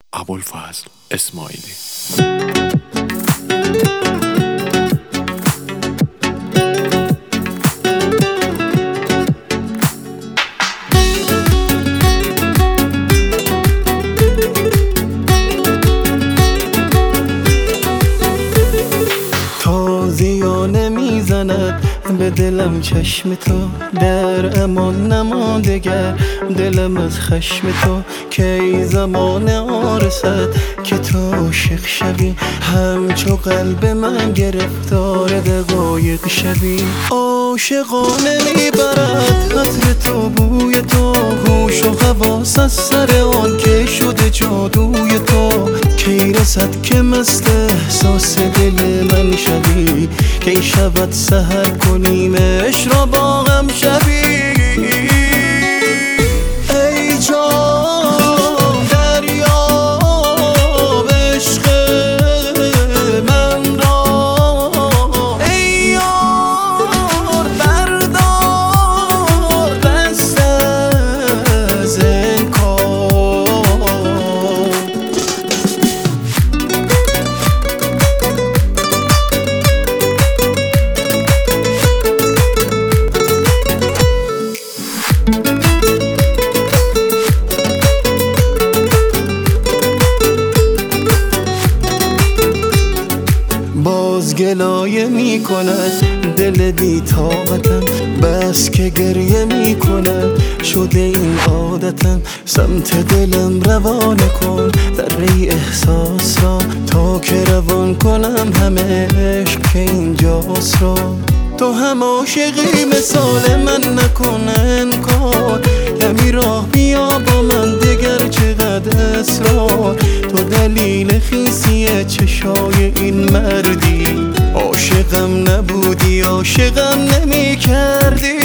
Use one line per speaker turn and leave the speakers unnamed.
ابوالفضل اسماعیلی.
تازیانه میزند به دلم چشم تو، در امان نماندگر دلم از خشم تو. کی زمان آرسد که تو عاشق شوی، همچو قلب من گرفتار دقایق شوی. عاشقانه میبرد عطر تو بوی تو، هوش و حواس از سر آن که شده جادوی تو. کی رسد که مست احساس دل من شوی، کی شود سحر کنیم عشق را با غم شوی. ای جان دریاب عشق من را، ای یار بردار دست از انکار. باز گلایه می کند دل بی طاقتم، بس که گریه می کند شده این عادتم. سمت دلم روانه کن ذره احساس را، تا که روان کنم همه عشق که اینجاست را. تو هم عاشقی مثال من نکن انکار، کمی راه بیا با من دگر چقدر اصرار. تو دلیل خیسی چشای این مردی، عاشقم نبودی عاشقم نمی کردی.